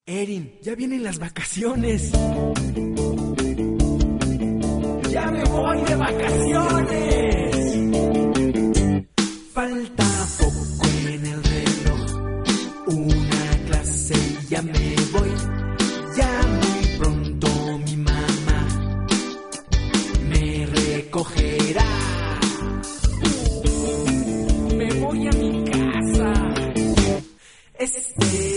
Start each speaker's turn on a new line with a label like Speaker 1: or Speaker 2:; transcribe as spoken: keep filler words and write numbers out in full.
Speaker 1: Erin, ya vienen las vacaciones. ¡Ya me voy de vacaciones! Falta poco en el reloj, una clase y ya me voy. Ya muy pronto mi mamá me recogerá. Me voy a mi casa. Este